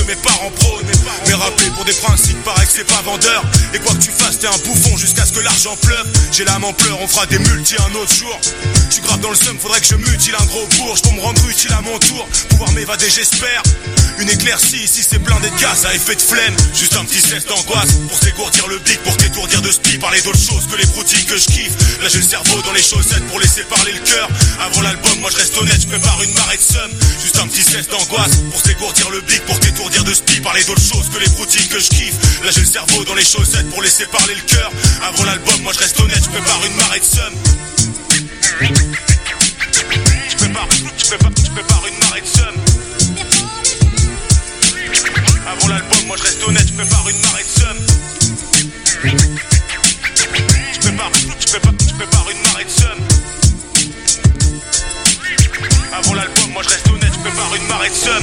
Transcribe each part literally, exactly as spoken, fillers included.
mes parents prônent. Mais rapper pour des principes paraît que c'est pas vendeur. Et quoi que tu fasses t'es un bouffon jusqu'à ce que l'argent pleuve. J'ai l'âme en pleurs, on fera des multis un autre jour. Tu graves dans le seum, faudrait que je mutile un gros bourge pour me rendre utile à mon tour. Pouvoir m'évader j'espère. Une éclaircie ici c'est blindé de gaz à effet de flemme. Juste un petit cesse d'angoisse pour s'égourdir le bic, pour t'étourdir de spi. Parler d'autre chose que les broutilles que je kiffe. Là j'ai le cerveau dans les chaussettes pour laisser parler le cœur. Avant l'album moi je reste honnête, je prépare une marée de seum. Juste un petit cesse d'angoisse pour s'égourdir le bic, pour t'étourdir de spi. Parler d'autre chose que les broutilles que je kiffe. Là j'ai le cerveau dans les chaussettes pour laisser parler le cœur. Avant l'album moi je reste honnête, je prépare une marée de seum. Je prépare, je prépare, je prépare une marée de seum. Avant l'album moi je reste honnête, je prépare une marée de seum. Je prépare, je prépare, je prépare une marée de seum. Avant l'album moi je reste honnête, je prépare une marée de seum.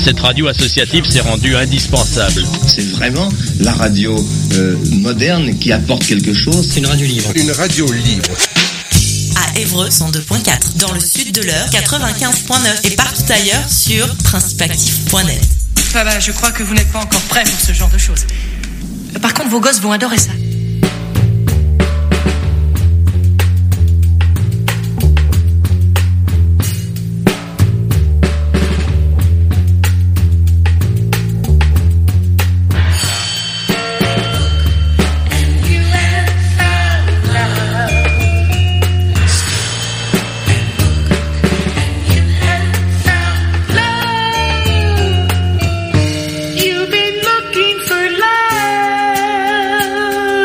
cette radio associative s'est rendue indispensable. C'est vraiment la radio euh, moderne qui apporte quelque chose. C'est une radio libre. Une radio libre. À Évreux, cent deux virgule quatre. Dans le sud de l'Eure, quatre-vingt-quinze virgule neuf. Et partout ailleurs sur principe actif point net. Ah bah, je crois que vous n'êtes pas encore prêts pour ce genre de choses. Par contre, vos gosses vont adorer ça. You've been looking for love.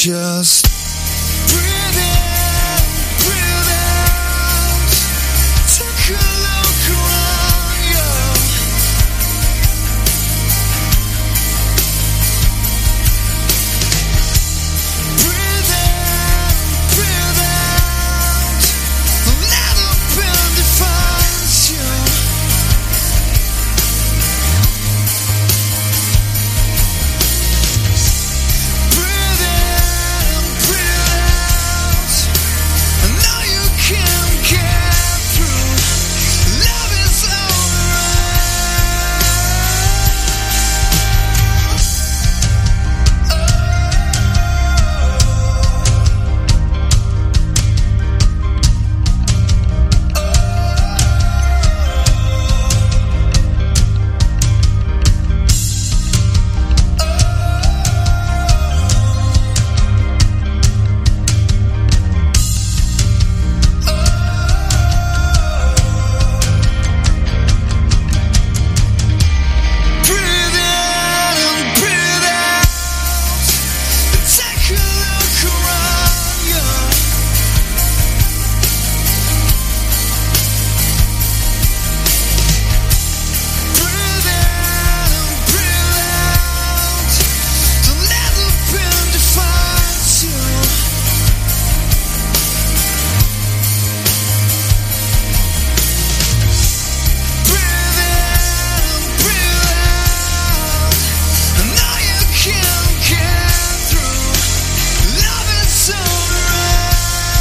just breathe in, breathe out. Take a look around you. Breathe in, breathe out. Let the pain define you. Breathe in, breathe out. I know you can get through. Love is breathe in and breathe out. Take a look around you. Breathe in and breathe out. Don't let the pain define you. Breathe in and breathe out. I know you can get through. Love is alright.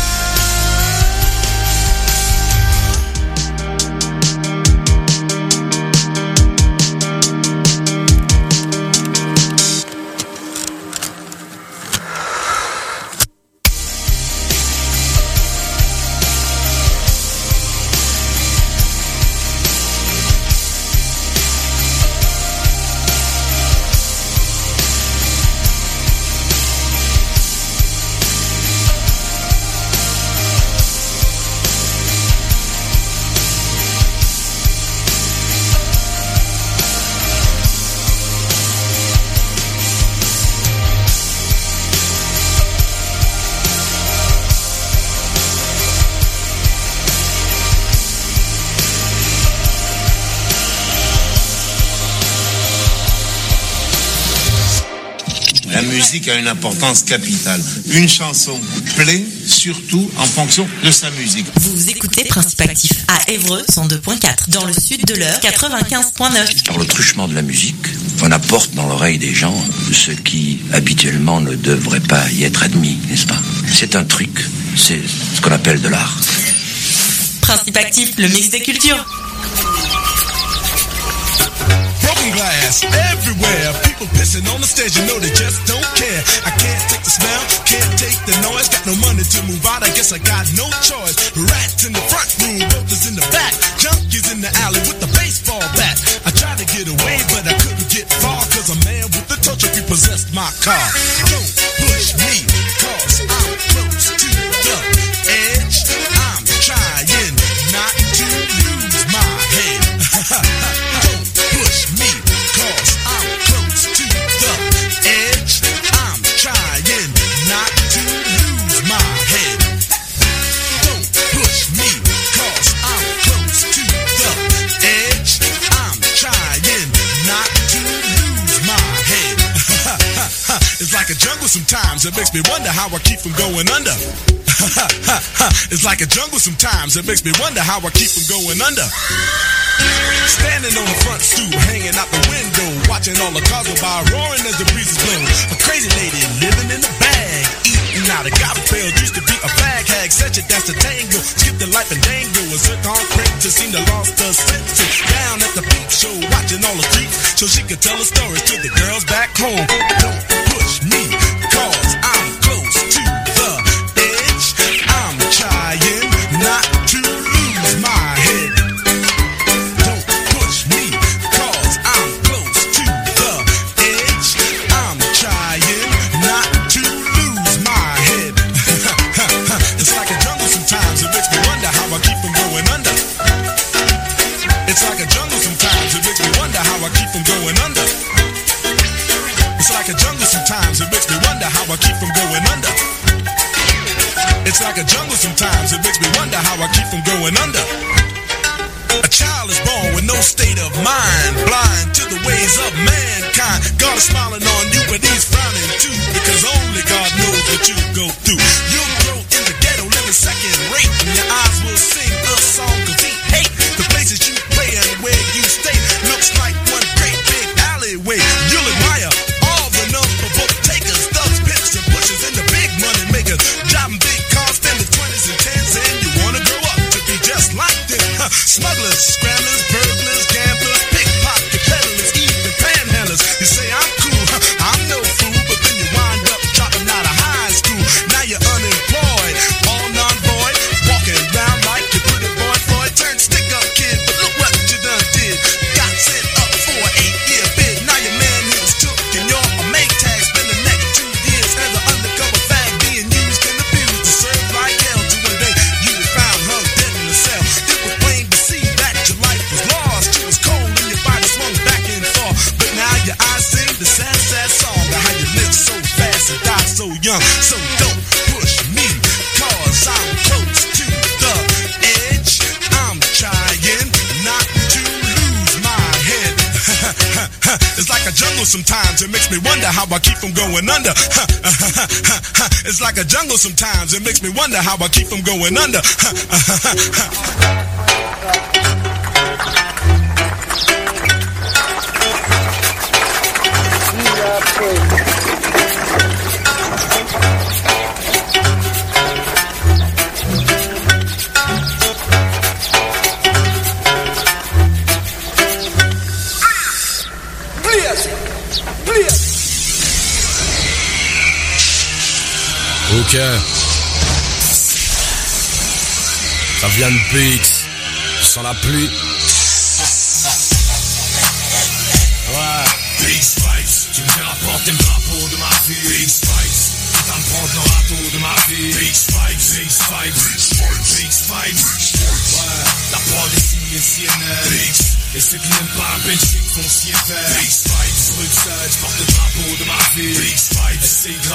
La musique a une importance capitale. Une chanson plaît surtout en fonction de sa musique. Vous écoutez Principe Actif à Évreux cent deux point quatre, dans le sud de l'heure quatre-vingt-quinze point neuf. Par le truchement de la musique, on apporte dans l'oreille des gens ce qui habituellement ne devrait pas y être admis, n'est-ce pas? C'est un truc, c'est ce qu'on appelle de l'art. Principe Actif, le mix des cultures. Broken glass everywhere. People pissing on the stage, you know they just don't care. I can't take the smell, can't take the noise. Got no money to move out, I guess I got no choice. Rats in the front room, rollers in the back. Junkies in the alley with the baseball bat. I tried to get away, but I couldn't get far. Cause a man with the touch repossessed my car. Don't push me, cause I'm close to the edge. I'm trying not to lose my head. Don't push me, cause I'm close to the edge. I'm trying not to lose my head. Don't push me, cause I'm close to the edge. I'm trying not to lose my head. It's like a jungle sometimes, it makes me wonder how I keep from going under. It's like a jungle sometimes, it makes me wonder how I keep from going under. Standing on the front stoop, hanging out the window, watching all the cars go by, roaring as the breeze is blowing. A crazy lady living in a bag, eating out of garbage pails, used to be a fag hag, such a dance to tango, skipped the life and dango, a zircon to seem to lost her senses. Down at the peep show, watching all the creeps, so she could tell her stories to the girls back home. Don't push me, cause I'm close to the edge. I'm trying not to lose my head. Don't push me, cause I'm close to the edge. I'm trying not to lose my head. It's like a jungle sometimes, it makes me wonder how I keep from going under. It's like a jungle sometimes, it makes me wonder how I keep from going under. It's like a jungle sometimes, it makes how I keep from going under. It's like a jungle sometimes, it makes me wonder how I keep from going under. A child is born with no state of mind, blind to the ways of mankind. God is smiling on you, but he's frowning too, because only God knows what you go through. You'll grow in the ghetto, living second rate, and your eyes will sing a song cause he hate the places you play and where you stay. Looks like one great big alleyway. You'll admire all the number book takers, thugs, pimps, and pushers, and the big money makers, driving big cars, spending twenties and tens, and you wanna grow up to be just like them. Huh. Smugglers, scramblers, burglars, gamblers, pickpocket peddlers, even panhandlers. You say I'm cool, huh? I'm no fool, but then you wind up dropping out of high school. Now you're unemployed, all non-void, walking around like you put it boy Floyd. Turned stick-up kid, but look what you done did. Got sent up for an eight-year bid. Now your manhood's took and you're a make tag. Spend the next two years as an undercover fag, being used and abused to serve like hell. To one day you were found hung dead in the cell. It was plain to see that your life was lost. You was cold and your body swung back and forth. But now your eyes sing the sad, sad song of how you live so fast and die so young. So don't push me, cause I'm close to the edge. I'm trying not to lose my head. It's like a jungle sometimes, it makes me wonder how I keep from going under. It's like a jungle sometimes, it makes me wonder how I keep from going under. Ok. Ça vient de B X. Je sens la pluie. Ouais. Big Spice, tu me verras porter le drapeau de ma vie. Big Spice, tu vas me prendre le râteau de ma vie. Big Spice, Big Spice, Big Spice. Ouais, la prod est signée C N N. Big et ceux qui n'aiment pas la Belgique font s'y faire. Big Spice, Bruxelles, je porte le drapeau de ma vie. Big Spice, S Y,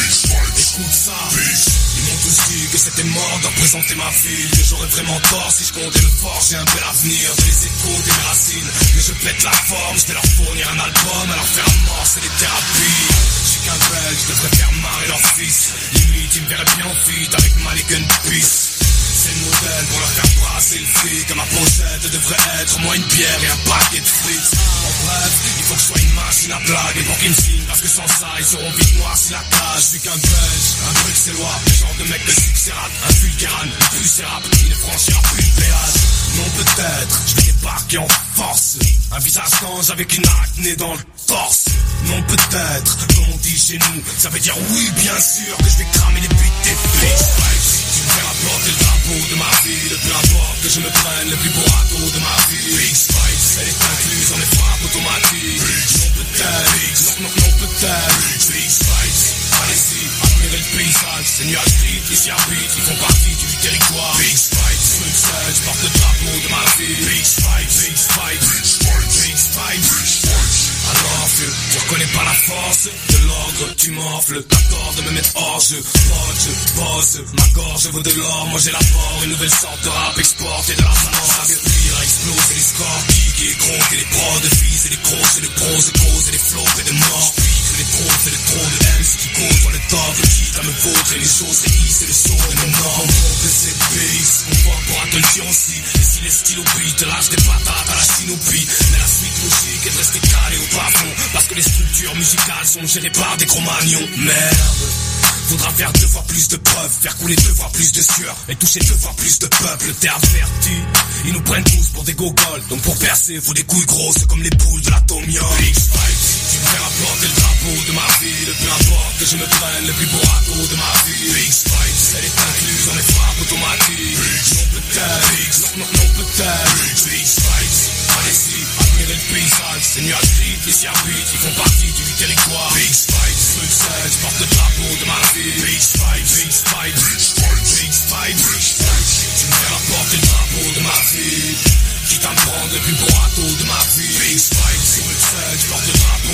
écoute ça. Ils m'ont tous dit que c'était mort de représenter ma ville, que j'aurais vraiment tort si je comptais me fort. J'ai un bel avenir, de les échos des mes racines. Mais je pète la forme, je vais leur fournir un album, à leur faire un mort, c'est des thérapies. Je suis qu'un belge, je devrais faire marrer leur fils. Limite, ils me verraient bien en feat avec Malik and Peace. C'est le modèle pour leur faire brasser le fric. Que ma pochette devrait être moi une bière et un paquet de frites. En bref, il faut que je sois une machine à blague. Et pour qu'ils me signent, parce que sans ça, ils seront vite noirs si la cage. Je suis qu'un belge, un bruxellois, le genre de mec de succès rap. Un vulgaran, un plus rap, qui ne franchira plus le péage. Non peut-être, je vais débarquer en force. Un visage d'ange avec une acné dans le torse. Non peut-être, comme on dit chez nous, ça veut dire oui bien sûr que je vais cramer les buts des flics. Tu me fais rapporter le drapeau de ma ville, peu importe que je me prenne le plus beau râteau de ma vie. Big Spice, elle est incluse dans les frappes automatiques. Non peut-être, non, non, non peut-être. Big Spice, allez-y, admirez le paysage. Ces nuages gris qui s'y habitent, ils font partie du territoire. Big Spice, Bruxelles, je porte le drapeau de ma vie. Big Spice, Big Spice, Big Spice. Alors vieux, tu reconnais pas la force de l'ordre, tu m'enfles, t'accordes de me mettre hors jeu. Poche, bosse, ma gorge vaut de l'or, moi j'ai la mort, une nouvelle sorte de rap exportée de la France. Pire à exploser les scores, kick et les crocs, et les prods de fils et les crocs, et les pros, et causes, et les flops et les morts. Et les trop, et les trop de M, c'est qui cause dans le top, le quitte à me vautre, et les choses, c'est I, c'est le son, et les normes. On que c'est base, on voit pour attention aussi. Et si les stylos beat, lâche des patates à la chinopie. Mais la suite logique est de rester calé au plafond, parce que les structures musicales sont gérées par des cro-magnons. Merde, faudra faire deux fois plus de preuves, faire couler deux fois plus de sueur et toucher deux fois plus de peuple. T'es averti, ils nous prennent tous pour des gogoles, donc pour percer faut des couilles grosses comme les poules de l'atomium. Big Spice, tu me fais rapporter le drapeau de ma ville, peu importe que je me prenne le plus beau râteau de ma vie. Big Spice, elle est incluse dans les frappes automatiques. Non peut-être, non, non, non peut-être. Big Spice, allez-y, admirez le paysage. Ces nuages gris qui s'y habitent, ils font partie du territoire. Big Spice, Bruxelles, je porte le drapeau de ma vie. Big Spice, Big Spice, Big Spice. Tu me fais rapporter le drapeau de ma vie, quitte à me prendre le plus beau râteau de ma vie. Big Spice, Bruxelles, je porte le drapeau de ma vie.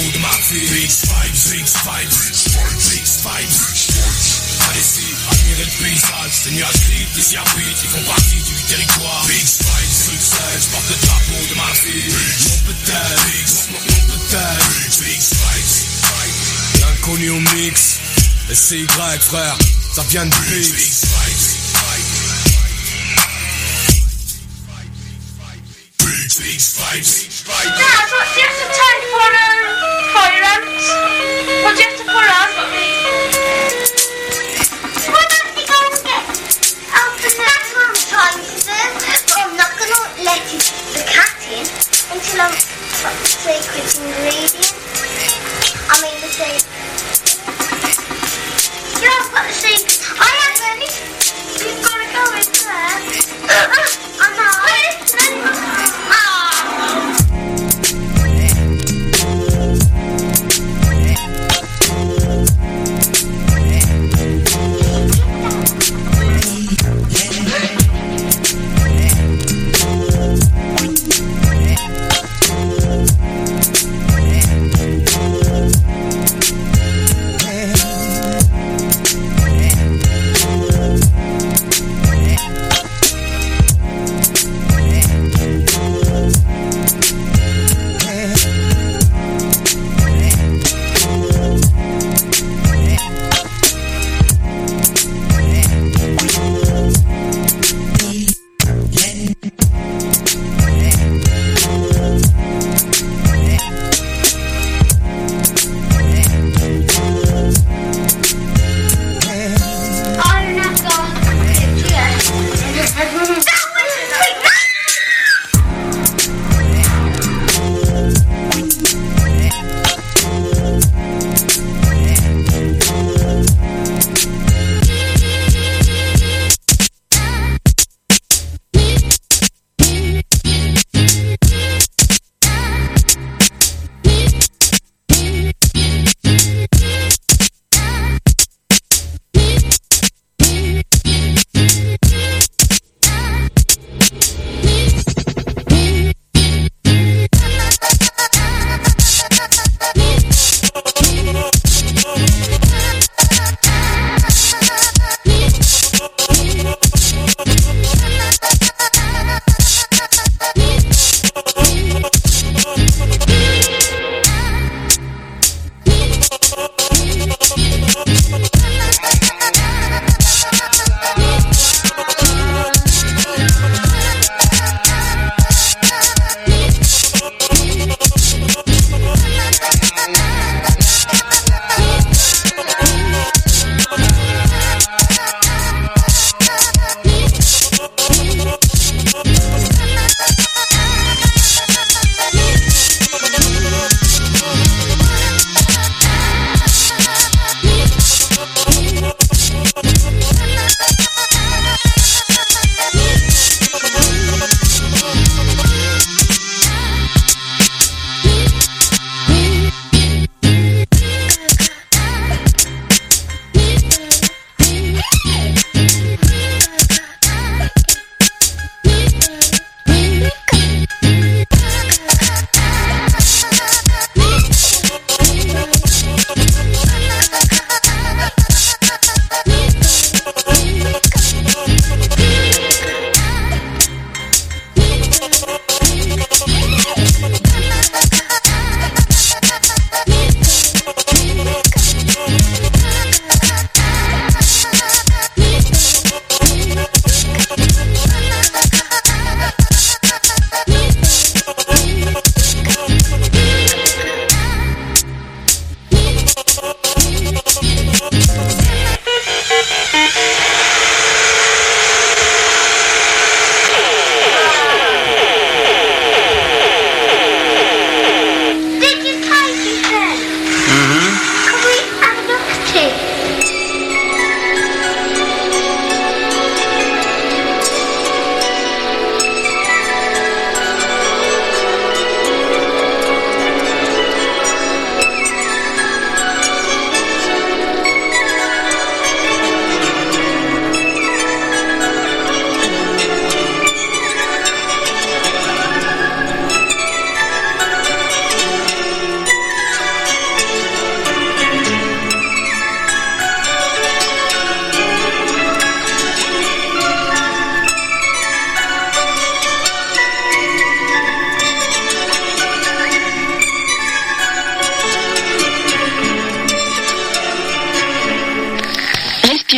fille. Big vibes, big vibes, big vibes. Allez si, admirez le paysage, c'est nuages vite, les arbitres, ils font partie du territoire. Big vibes, big vibes, je porte le drapeau de ma ville. Non peut-être, non, non peut-être. Big vibes, l'inconnu au mix, et c'est Y frère, ça vient de Big vibes. Dad, what, do you have to turn for um, fire ants? What do you have to pull on? Why don't you go and get out the cat? That's what I'm trying to do. But I'm not going to let it, the cat in until I've got the secret ingredient. I mean the secret. You have got the secret. I have any. You've got to go in there. I know. Ah.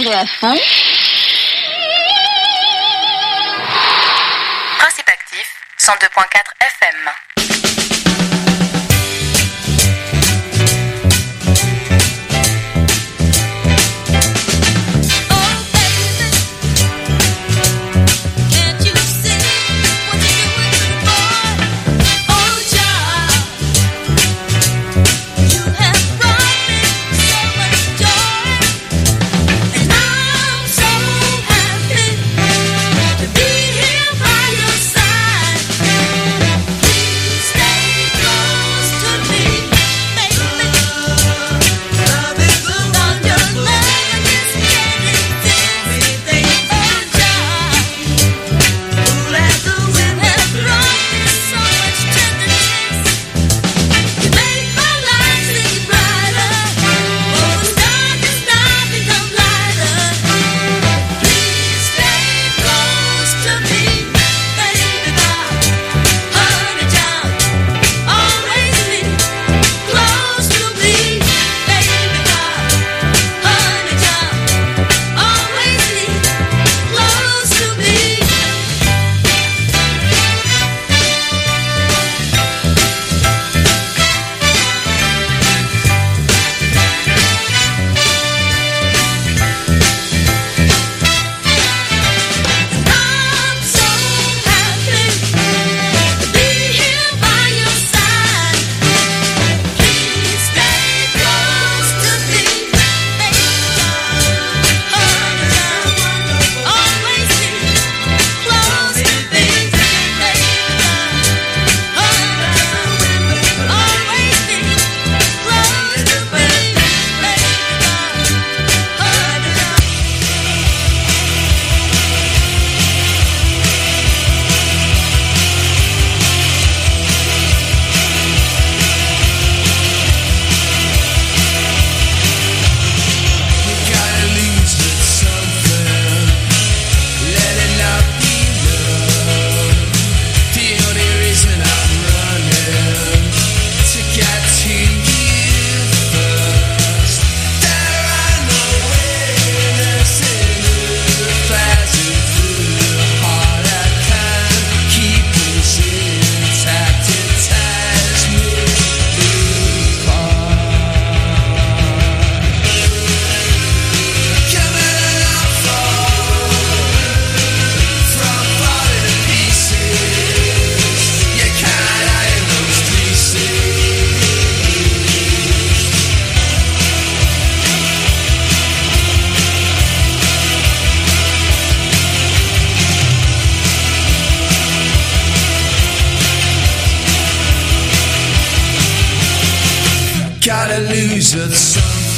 respirez à fond. Principe actif, cent deux point quatre F M. Gotta lose it something.